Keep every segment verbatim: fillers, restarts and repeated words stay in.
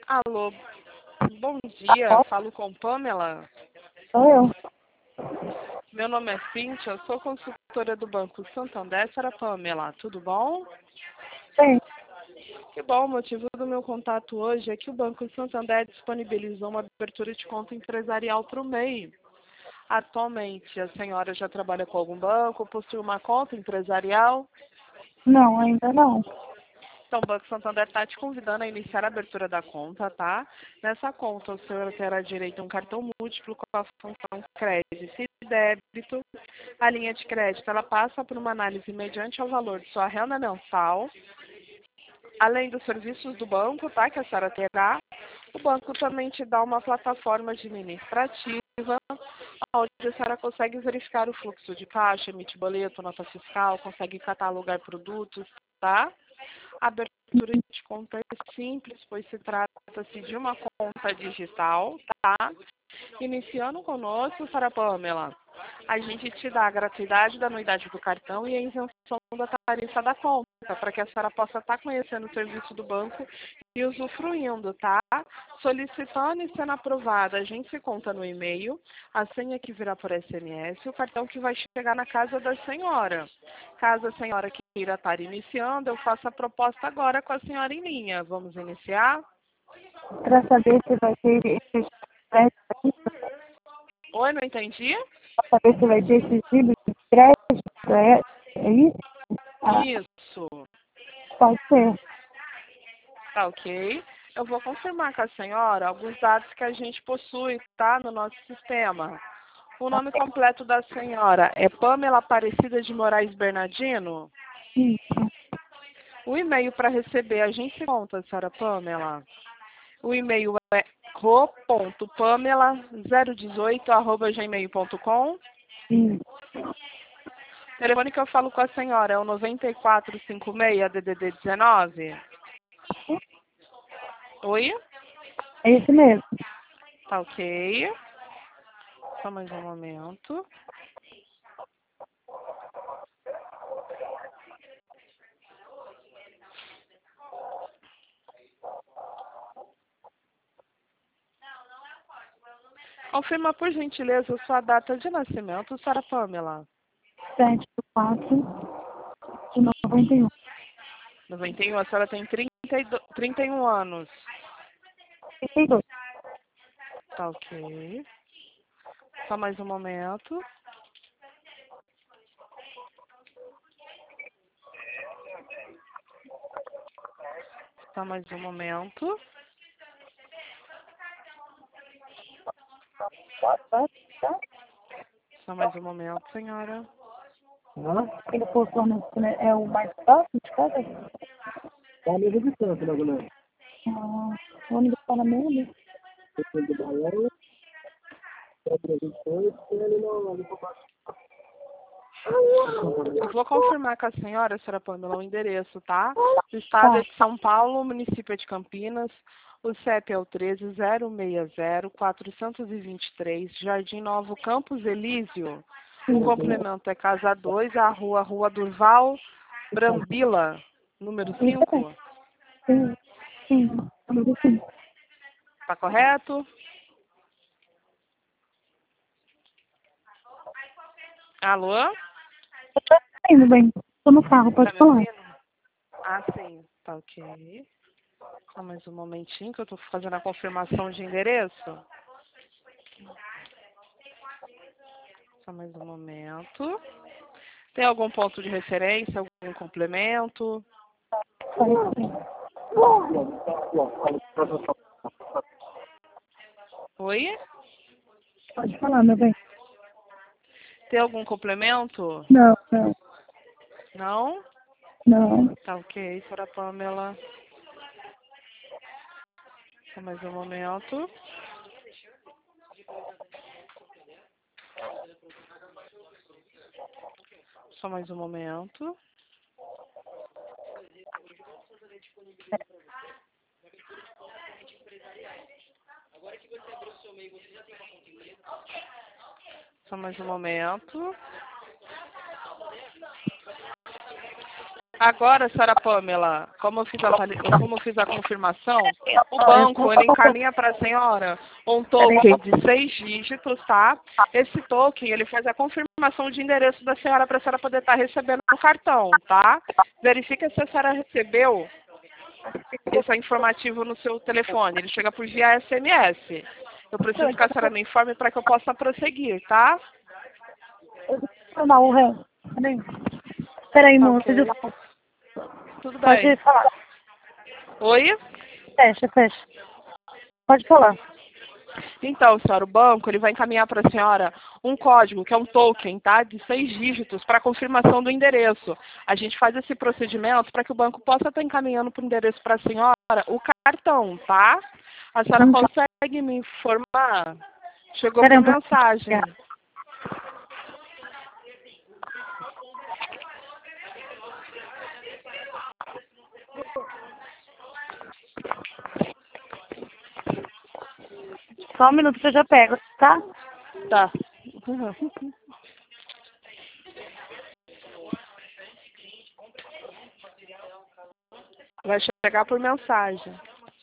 Alô, bom dia, falo com Pamela. Sou eu. Meu nome é Cíntia, eu sou consultora do Banco Santander. Senhora Pamela, tudo bom? Sim. Que bom, o motivo do meu contato hoje é que o Banco Santander disponibilizou uma abertura de conta empresarial para o M E I. Atualmente, a senhora já trabalha com algum banco, possui uma conta empresarial? Não, ainda não. Então, o Banco Santander está te convidando a iniciar a abertura da conta, tá? Nessa conta, o senhor terá direito a um cartão múltiplo com a função crédito e débito. A linha de crédito, ela passa por uma análise mediante ao valor de sua renda mensal. Além dos serviços do banco, tá? Que a senhora terá. O banco também te dá uma plataforma administrativa, onde a senhora consegue verificar o fluxo de caixa, emitir boleto, nota fiscal, consegue catalogar produtos, tá? A abertura de conta é simples, pois se trata-se de uma conta digital, tá? Iniciando conosco, Sra. Pamela, a gente te dá a gratuidade da anuidade do cartão e a isenção da tarifa da conta, para que a senhora possa estar conhecendo o serviço do banco e usufruindo, tá? Solicitando e sendo aprovada, a gente se conta no e-mail, a senha que virá por S M S, o cartão que vai chegar na casa da senhora. Caso a senhora queira estar iniciando, eu faço a proposta agora com a senhora em linha. Vamos iniciar? Para saber se vai ter esses créditos, Oi, não entendi? para saber se vai ter esses livros de crédito, é, é isso? Ah, Isso. pode ser. Tá ok. Eu vou confirmar com a senhora alguns dados que a gente possui, tá, no nosso sistema. O nome completo da senhora é Pamela Aparecida de Moraes Bernardino? Isso. O e-mail para receber, a gente conta, senhora Pamela. O e-mail é ro ponto pamela zero dezoito arroba gmail ponto com. Isso. O telefone que eu falo com a senhora é o nove quatro cinco seis D D D dezenove? Oi? É isso mesmo. Tá ok. Só mais um momento. Confirma, por gentileza, a sua data de nascimento, senhora Pamela. sete do quatro de noventa e um. noventa e um, a senhora tem trinta e dois, trinta e um anos. trinta e dois. Tá ok. Só mais um momento. Só mais um momento. Só mais um momento, senhora. Ele funciona, né, é o mais próximo de casa? Qual a mesma distância, mais ou menos? Ah, o ônibus está na mesma. Depende do Baiano, trezentos e vinte e oito, tem ali no, ali por baixo. Eu vou confirmar com a senhora, senhora Pamela, o endereço, tá? O estado é de São Paulo, o município é de Campinas. O C E P é o treze zero seis zero quatrocentos e vinte e três, Jardim Novo, Campos Elísio. O complemento é Casa dois, a rua, Rua Durval Brambila, número cinco. Sim, sim, sim, sim. Tá correto? Alô? Eu tô indo bem. Tô no carro, Tá pode me falar. ouvindo? Ah, sim. Tá ok. Só mais um momentinho que eu tô fazendo a confirmação de endereço. Só mais um momento. Tem algum ponto de referência, algum complemento? Pode sim. Oi? Pode falar, meu bem. Tem algum complemento? Não, não, Não? não. Tá ok, senhora Pamela. Só mais um momento. Só mais um momento. Só mais um momento. Agora, senhora Pamela, como eu fiz a, vali- como eu fiz a confirmação, o banco ele encaminha para a senhora um token de seis dígitos, tá? Esse token ele faz a confirmação de endereço da senhora para a senhora poder estar recebendo o cartão, tá? Verifica se a senhora recebeu esse informativo no seu telefone. Ele chega por via S M S. Eu preciso que a senhora me informe para que eu possa prosseguir, tá? Não, o ré. Peraí, Peraí, Tá moça, ok. desculpa. Tudo Pode bem. falar. Oi? Fecha, fecha. Pode falar. Então, senhora, o banco ele vai encaminhar para a senhora um código, que é um token, tá? De seis dígitos para confirmação do endereço. A gente faz esse procedimento para que o banco possa estar encaminhando para o endereço para a senhora o cartão, tá? A senhora Hum, consegue me informar? Chegou Peraí por um pouquinho. mensagem. Só um minuto que eu já pego, tá? Tá. Vai chegar por mensagem.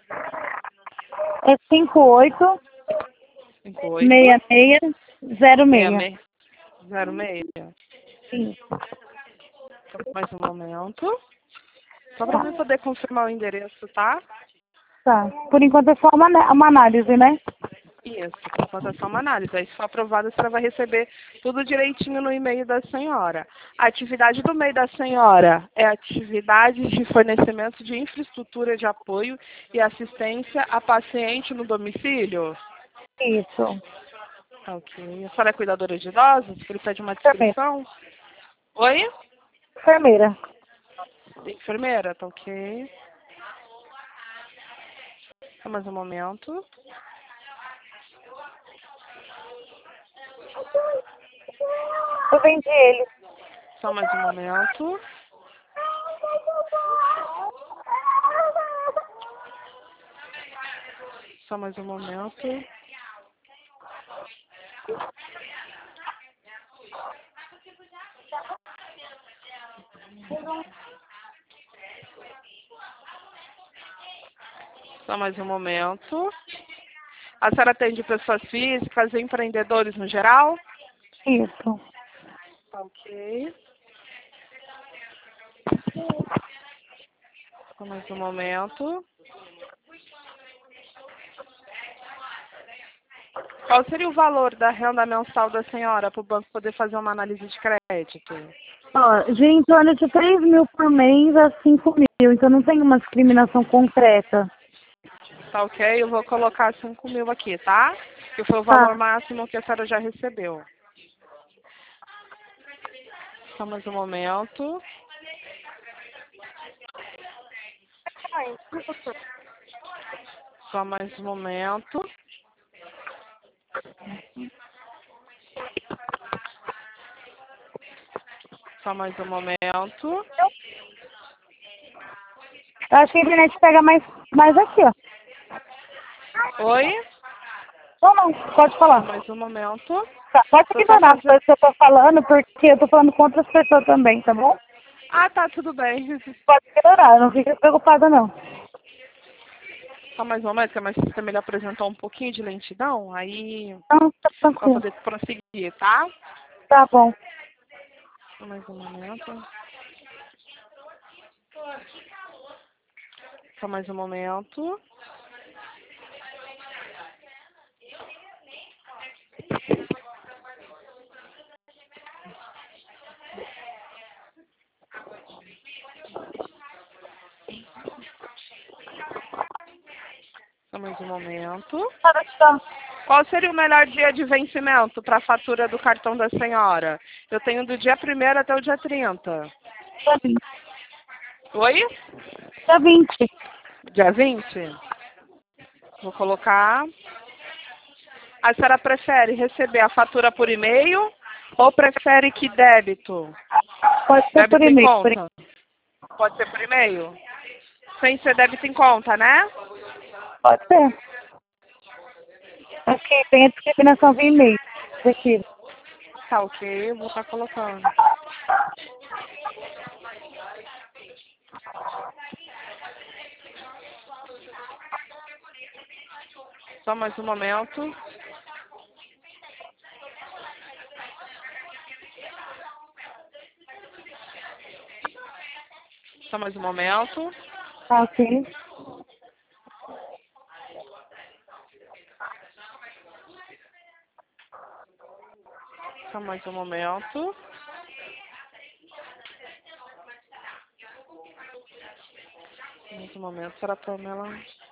É cinco oito Cinco oito seis seis zero seis seis. seis zero seis. Sim. Mais um momento. Só para eu poder confirmar o endereço, tá? Tá. Por enquanto é só uma, ana- uma análise, né? Isso, por enquanto é só uma análise. Aí, se for aprovado, a senhora vai receber tudo direitinho no e-mail da senhora. A atividade do e-mail da senhora é atividades de fornecimento de infraestrutura de apoio e assistência a paciente no domicílio? Isso. Tá, ok. A senhora é cuidadora de idosos? Que ele pede uma Enfermeira. descrição? Oi? Enfermeira. Enfermeira, tá ok. Só mais um momento. Eu vendi ele. Só mais um momento. Só mais um momento. Só mais um momento. A senhora atende pessoas físicas e empreendedores no geral? Isso. Ok. Só mais um momento. Qual seria o valor da renda mensal da senhora para o banco poder fazer uma análise de crédito? Ó, gira em torno de três mil por mês a cinco mil. Então não tem uma discriminação concreta. Tá ok? Eu vou colocar cinco mil aqui, tá? Que foi o valor Tá. máximo que a senhora já recebeu. Só mais um momento. Só mais um momento. Só mais um momento. Eu acho que a internet pega mais, mais aqui, ó. Oi? Não, não. Pode Só falar. mais um momento. Tá, pode Tô só ignorar as fazendo... coisas que eu tô falando, porque eu tô falando com outras pessoas também, tá bom? Ah, tá, tudo bem. Pode ignorar, não fica preocupada não. Só mais um momento, que a minha sistema ele apresentou um pouquinho de lentidão, aí Não, tá para tranquilo. poder prosseguir, tá? Tá bom. Só mais um momento. Só mais um momento. Só mais um momento. Tá, tá. Qual seria o melhor dia de vencimento para a fatura do cartão da senhora? Eu tenho do dia primeiro até o dia trinta. Dia vinte. Oi? Dia vinte. Dia vinte? Vou colocar. A senhora prefere receber a fatura por e-mail ou prefere que débito? Pode ser por Débito em e-mail. Por... conta? Pode ser por e-mail? Sem ser débito em conta, né? Pode ser. Aqui tem a discriminação via e-mail. Prefiro. Tá ok, eu vou estar colocando. Só mais um momento. Só mais um momento. Tá, ok. Só mais um momento. Mais um momento para a Pamela.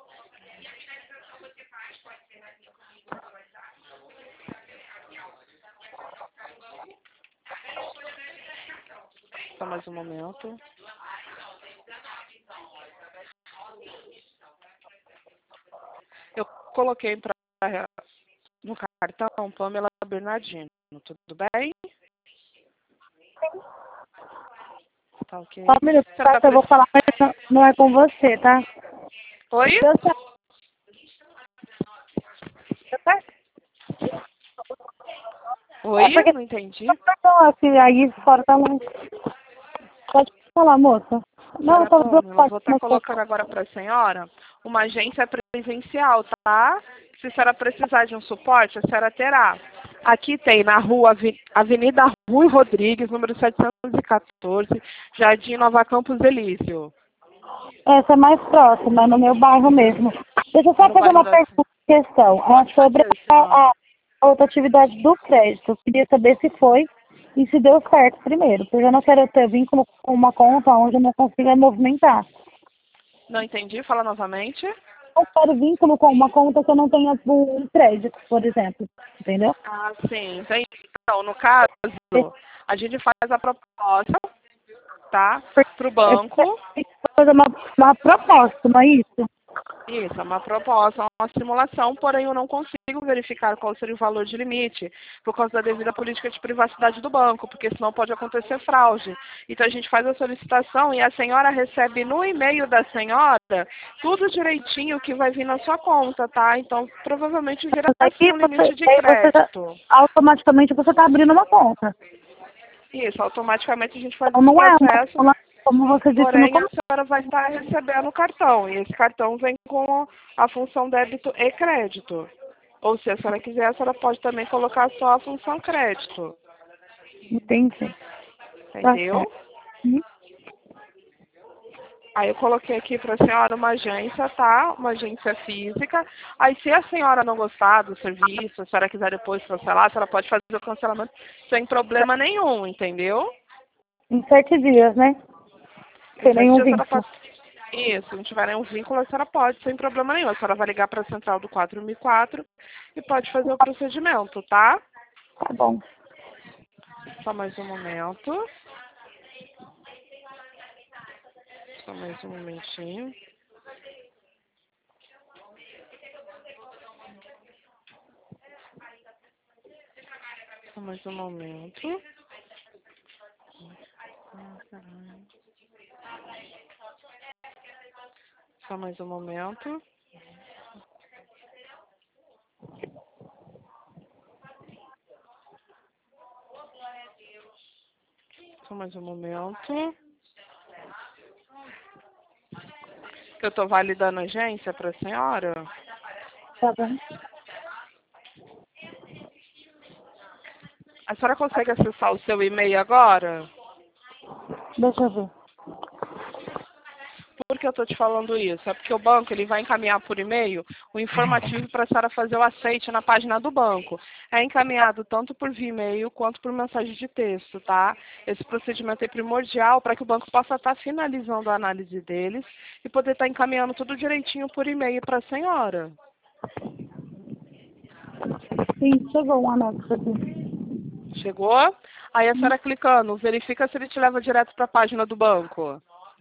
Só mais um momento. Eu coloquei pra, no cartão Pamela Bernardino. Tudo bem? Tá ok. Só um minuto, Você tá? tá Que eu vou pre- falar, mas não- não é com você, tá? Oi? Eu sei. Eu sei. Oi? É porque Não entendi. não, assim, aí fora tá muito. Pode falar, moça. Não, eu Senhora tava Pamela, preocupada vou com estar uma coisa. colocando agora para a senhora uma agência presencial, tá? Se a senhora precisar de um suporte, a senhora terá. Aqui tem na rua Avi- Avenida Rui Rodrigues, número setecentos e quatorze, Jardim Nova Campos Elísio. Essa é mais próxima, é no meu bairro mesmo. Deixa eu só No fazer bairro uma da... pergunta, questão. É Pode sobre fazer, a, senhora. a- a outra atividade do crédito. Eu queria saber se foi e se deu certo primeiro, porque eu não quero ter vínculo com uma conta onde eu não consiga movimentar. Não entendi, fala novamente. Eu quero vínculo com uma conta que eu não tenha um crédito, por exemplo. Entendeu? Ah, sim. Então, no caso, a gente faz a proposta, tá? Para o banco. Tem que fazer uma, uma proposta, não é isso? Isso, é uma proposta, uma simulação, porém eu não consigo verificar qual seria o valor de limite por causa da devida política de privacidade do banco, porque senão pode acontecer fraude. Então a gente faz a solicitação e a senhora recebe no e-mail da senhora tudo direitinho que vai vir na sua conta, tá? Então provavelmente virá Aí assim um limite você, de aí você já, crédito. automaticamente você está abrindo uma conta. Isso, automaticamente a gente faz Então esse não é uma processo. conta, como você disse no Porém, a começo. senhora vai estar recebendo o cartão. E esse cartão vem com a função débito e crédito. Ou se a senhora quiser, a senhora pode também colocar só a função crédito. Entendi. Tá Entendeu? certo. Uhum. Aí eu coloquei aqui para a senhora uma agência, tá? Uma agência física. Aí se a senhora não gostar do serviço, a senhora quiser depois cancelar, a senhora pode fazer o cancelamento sem problema nenhum, entendeu? Em sete dias, né? Sem Sete nenhum dias a senhora vínculo. pode. Isso, se não tiver nenhum vínculo, a senhora pode, sem problema nenhum. A senhora vai ligar para a central do quatro mil e quatro e pode fazer o procedimento, tá? Tá bom. Só mais um momento. Só mais um momentinho. Só mais um momento. Só mais um momento. Só mais um momento. Que eu estou validando a agência para a senhora. Tá bom. A senhora consegue acessar o seu e-mail agora? Deixa eu ver. Por que eu estou te falando isso? É porque o banco ele vai encaminhar por e-mail o informativo para a senhora fazer o aceite na página do banco. É encaminhado tanto por via e-mail quanto por mensagem de texto, tá? Esse procedimento é primordial para que o banco possa estar finalizando a análise deles e poder estar encaminhando tudo direitinho por e-mail para a senhora. Sim, chegou um anexo aqui. Chegou? Aí a senhora clicando, verifica se ele te leva direto para a página do banco.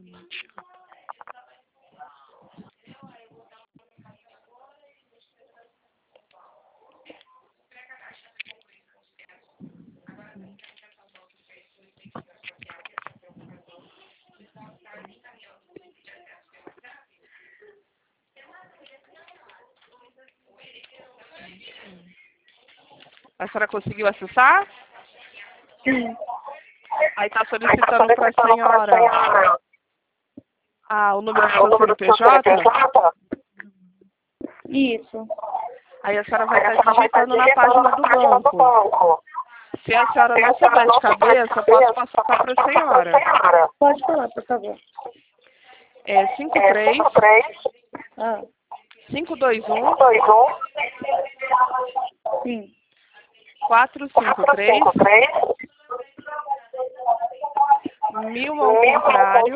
A senhora conseguiu acessar? Sim. Aí está solicitando para a senhora Ah, o número do seu C N P J? Isso. Aí a senhora vai estar digitando na página do banco. Se a senhora não souber de cabeça, eu posso passar para a senhora. Pode falar, por favor. É cinco três, Ah, cinco dois um, sim. quatro cinco três, mil ao contrário,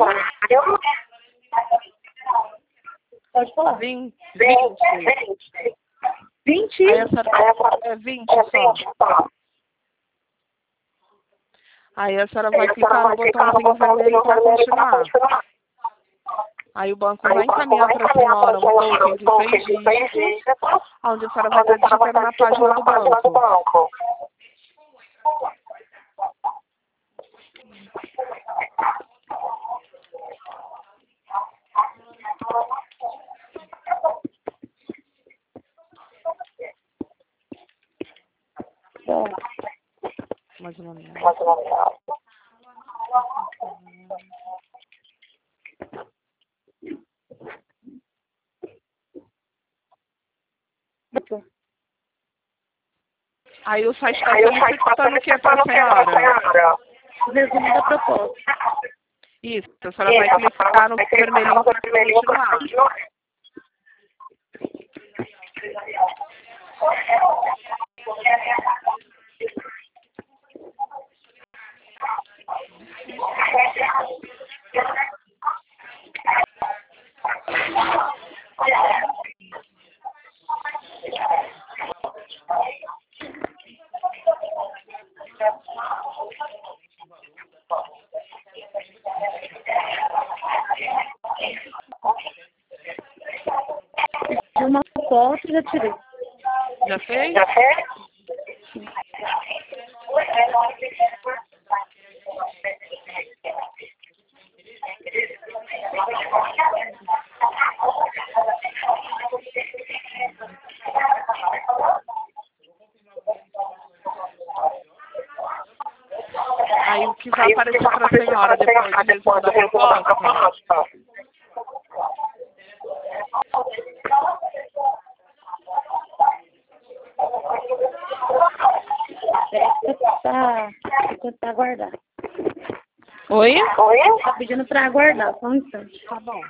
Pode falar. vinte. vinte. Vinte? Aí a senhora, é vinte só. Aí a senhora vai clicar no botãozinho vermelho para continuar. Aí o banco vai encaminhar para a senhora um token de seis dígitos, onde a senhora vai estar digitando na página do banco. Mais uma minha. Aí o site está solicitando o que para a senhora? O resumo da proposta. Isso, a senhora vai clicar no vermelhinho para continuar. De uma foto, já tirei. Já fez? Aí o que vai aparecer para a senhora depois do resumo da proposta? Tá, tá aguardar. Oi? Tá pedindo para aguardar, só um instante. Tá bom.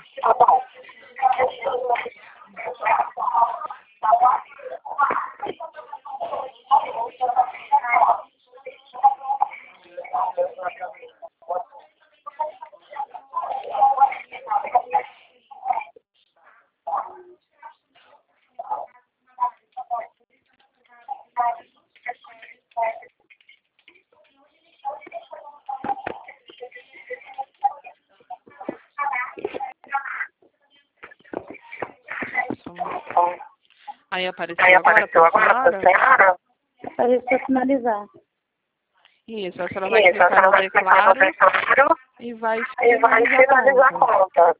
Aí apareceu Aí agora apareceu para a agora senhora? Apareceu para finalizar. Isso, a senhora vai Isso, a clicar senhora no vai clicar no declaro declaro e vai e vai finalizar a conta. conta.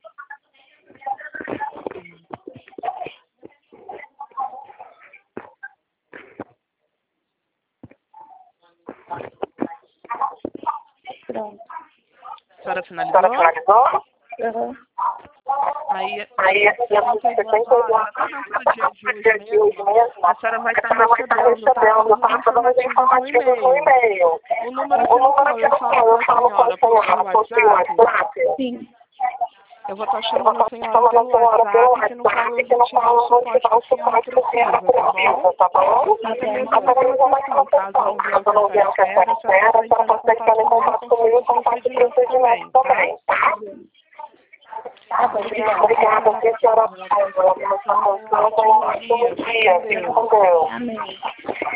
Pronto. A senhora A senhora finalizou? finalizou? Uhum. Aí, Aí, daqui a sessenta e duas horas, até antes do dia de hoje mesmo, a senhora vai estar recebendo, tá? Todos os informativos no e-mail. O número que não foi, eu falo com a senhora por WhatsApp. Sim. Eu vou estar chamando a senhora pelo WhatsApp, que no qual eu vou tirar o suporte que a senhora precisa, tá bom? Até mesmo a documentação, caso não vier o que a senhora espera, a senhora pode entrar em contato comigo com o procedimento também, tá? Tá bom, obrigada. Obrigada, a senhora. Bom dia, fique com Deus. Amém.